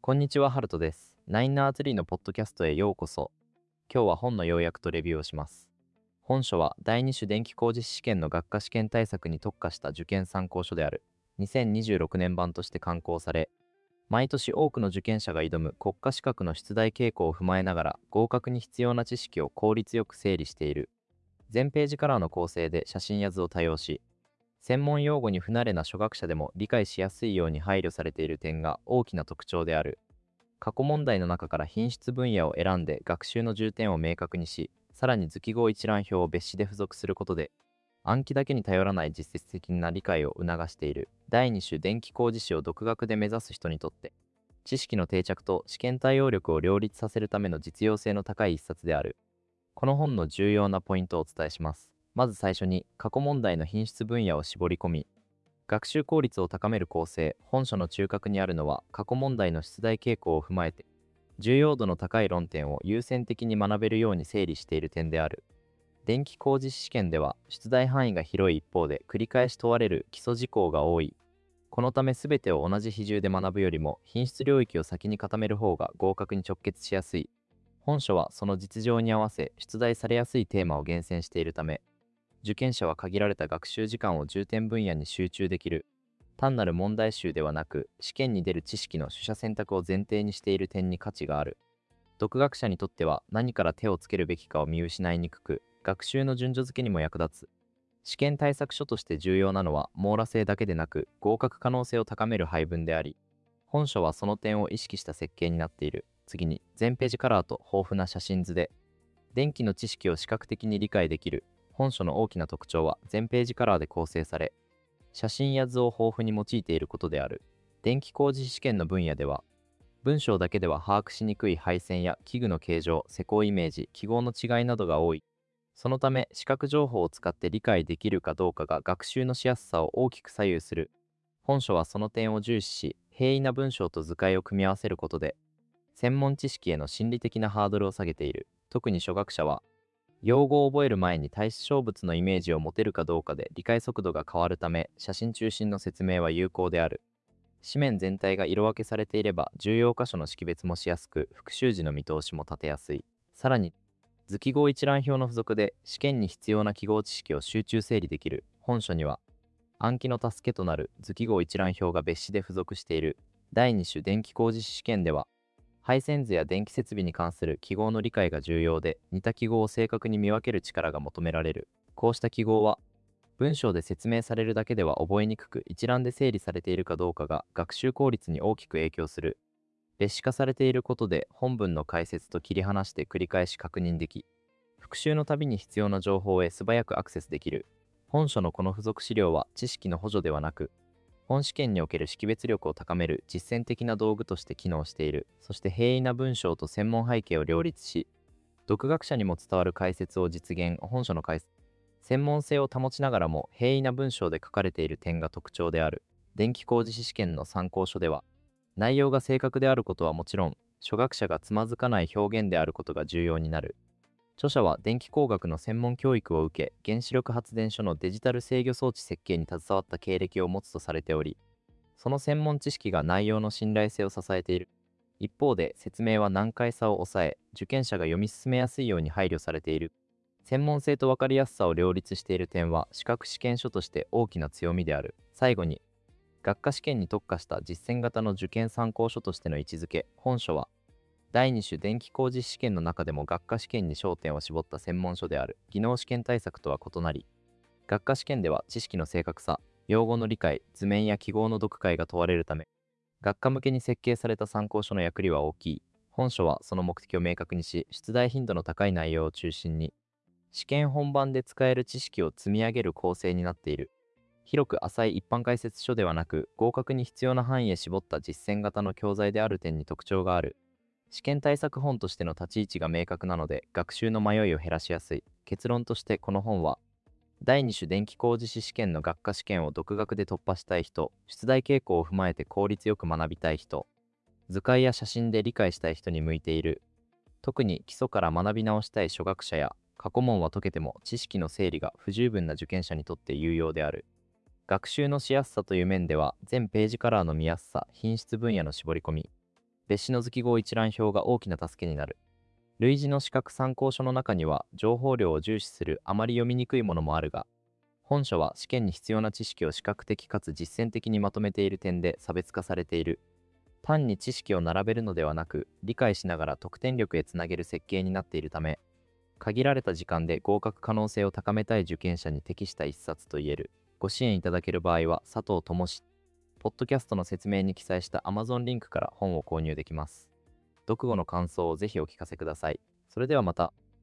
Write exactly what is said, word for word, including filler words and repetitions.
こんにちは、ハルトです。ナインナーツリーのポッドキャストへようこそ。今日は本の要約とレビューをします。本書は第二種電気工事士試験の学科試験対策に特化した受験参考書である。にせんにじゅうろくねん版として刊行され、毎年多くの受験者が挑む国家資格の出題傾向を踏まえながら合格に必要な知識を効率よく整理している。全ページカラーの構成で写真や図を多用し、専門用語に不慣れな初学者でも理解しやすいように配慮されている点が大きな特徴である。過去問題の中から品質分野を選んで学習の重点を明確にし、さらに図記号一覧表を別紙で付属することで、暗記だけに頼らない実質的な理解を促している。第二種電気工事士を独学で目指す人にとって、知識の定着と試験対応力を両立させるための実用性の高い一冊である。この本の重要なポイントをお伝えします。まず最初に、過去問題の品質分野を絞り込み、学習効率を高める構成。本書の中核にあるのは、過去問題の出題傾向を踏まえて、重要度の高い論点を優先的に学べるように整理している点である。電気工事士試験では、出題範囲が広い一方で、繰り返し問われる基礎事項が多い。このため全てを同じ比重で学ぶよりも、品質領域を先に固める方が合格に直結しやすい。本書はその実情に合わせ、出題されやすいテーマを厳選しているため、受験者は限られた学習時間を重点分野に集中できる。単なる問題集ではなく、試験に出る知識の取捨選択を前提にしている点に価値がある。独学者にとっては何から手をつけるべきかを見失いにくく、学習の順序付けにも役立つ。試験対策書として重要なのは網羅性だけでなく、合格可能性を高める配分であり、本書はその点を意識した設計になっている。次に、全ページカラーと豊富な写真図で、電気の知識を視覚的に理解できる。本書の大きな特徴は全ページカラーで構成され、写真や図を豊富に用いていることである。電気工事試験の分野では、文章だけでは把握しにくい配線や器具の形状、施工イメージ、記号の違いなどが多い。そのため、視覚情報を使って理解できるかどうかが学習のしやすさを大きく左右する。本書はその点を重視し、平易な文章と図解を組み合わせることで、専門知識への心理的なハードルを下げている。特に初学者は、用語を覚える前に対象物のイメージを持てるかどうかで理解速度が変わるため、写真中心の説明は有効である。紙面全体が色分けされていれば、重要箇所の識別もしやすく、復習時の見通しも立てやすい。さらに、図記号一覧表の付属で試験に必要な記号知識を集中整理できる。本書には、暗記の助けとなる図記号一覧表が別紙で付属している。第二種電気工事士試験では、配線図や電気設備に関する記号の理解が重要で、似た記号を正確に見分ける力が求められる。こうした記号は、文章で説明されるだけでは覚えにくく、一覧で整理されているかどうかが学習効率に大きく影響する。別紙化されていることで、本文の解説と切り離して繰り返し確認でき、復習のたびに必要な情報へ素早くアクセスできる。本書のこの付属資料は知識の補助ではなく、本試験における識別力を高める実践的な道具として機能している。そして平易な文章と専門背景を両立し、独学者にも伝わる解説を実現。本書の解説、専門性を保ちながらも平易な文章で書かれている点が特徴である。電気工事士試験の参考書では、内容が正確であることはもちろん、初学者がつまずかない表現であることが重要になる。著者は電気工学の専門教育を受け、原子力発電所のデジタル制御装置設計に携わった経歴を持つとされており、その専門知識が内容の信頼性を支えている。一方で、説明は難解さを抑え、受験者が読み進めやすいように配慮されている。専門性と分かりやすさを両立している点は、資格試験書として大きな強みである。最後に、学科試験に特化した実践型の受験参考書としての位置づけ。本書は、第二種電気工事試験の中でも学科試験に焦点を絞った専門書である。技能試験対策とは異なり、学科試験では知識の正確さ、用語の理解、図面や記号の読解が問われるため、学科向けに設計された参考書の役割は大きい。本書はその目的を明確にし、出題頻度の高い内容を中心に、試験本番で使える知識を積み上げる構成になっている。広く浅い一般解説書ではなく、合格に必要な範囲へ絞った実践型の教材である点に特徴がある。試験対策本としての立ち位置が明確なので、学習の迷いを減らしやすい。結論としてこの本は、第二種電気工事士試験の学科試験を独学で突破したい人、出題傾向を踏まえて効率よく学びたい人、図解や写真で理解したい人に向いている。特に基礎から学び直したい初学者や、過去問は解けても知識の整理が不十分な受験者にとって有用である。学習のしやすさという面では、全ページカラーの見やすさ、品質分野の絞り込み、 別紙の図記号一覧表が大きな助けになる。類似の資格参考書の中には情報量を重視するあまり読みにくいものもあるが、本書は試験に必要な知識を視覚的かつ実践的にまとめている点で差別化されている。単に知識を並べるのではなく、理解しながら得点力へつなげる設計になっているため、限られた時間で合格可能性を高めたい受験者に適した一冊と言える。ご支援いただける場合は、佐藤智史、ポッドキャストの説明に記載した Amazon リンクから本を購入できます。読後の感想をぜひお聞かせください。それではまた。